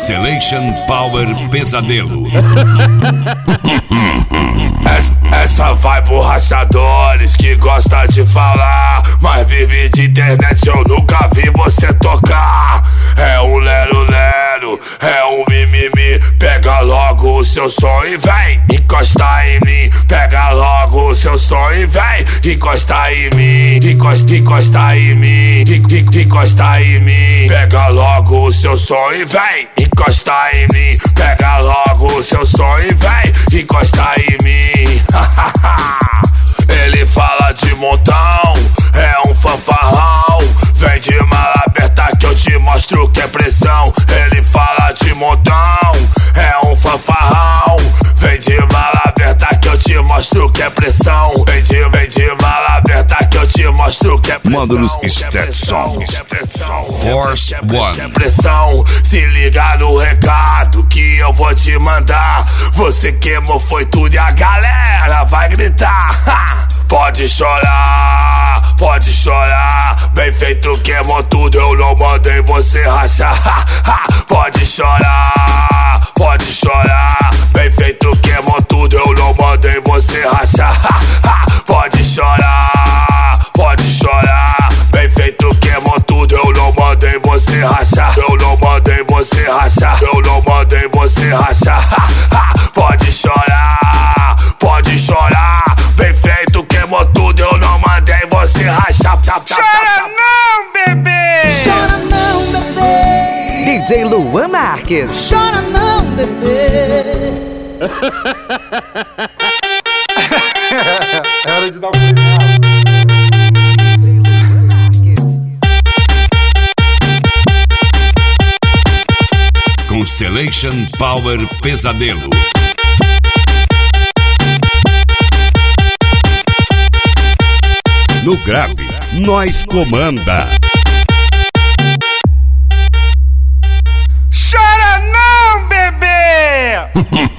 Constellation Power Pesadelo. Essa vai pro rachadores que gosta de falar, mas vive de internet, eu nunca vi você tocar. É um lero-lero, é um mimimi. Pega logo o seu som e vem encostar em mim. Pega logo o seu som e vem encostar em mim. Encosta em mim, encosta em mim. Pega logo o seu som e vem encostar em mim. Pega logo o seu som e vem encostar em mim. Ele fala de montão, é um fanfarrão. Vem de mala aberta que eu te mostro que é pressão. Ele fala de montão, é um fanfarrão. Vem de mala aberta que eu te mostro que é pressão. Vem de mala aberta que eu te mostro que é pressão. Módulos Stetson Force One. Pressão, se liga no recado que eu vou te mandar. Você queimou foi tudo e a galera vai gritar. Pode chorar, bem feito, queimou tudo, eu não mandei você rachar. Pode chorar, bem feito, queimou tudo, eu não mandei você rachar. Pode chorar, bem feito, queimou tudo, eu não mandei você rachar. Eu não mandei você rachar, eu não mandei você rachar. Pode chorar, bem feito, queimou tudo, eu não mandei você rachar. Chora não, bebê! Chora não, bebê! DJ Luan Marques. Chora não, bebê! É hora de dar um cuidado. Constellation Power Pesadelo. No grave, nós comanda. Chora não, bebê!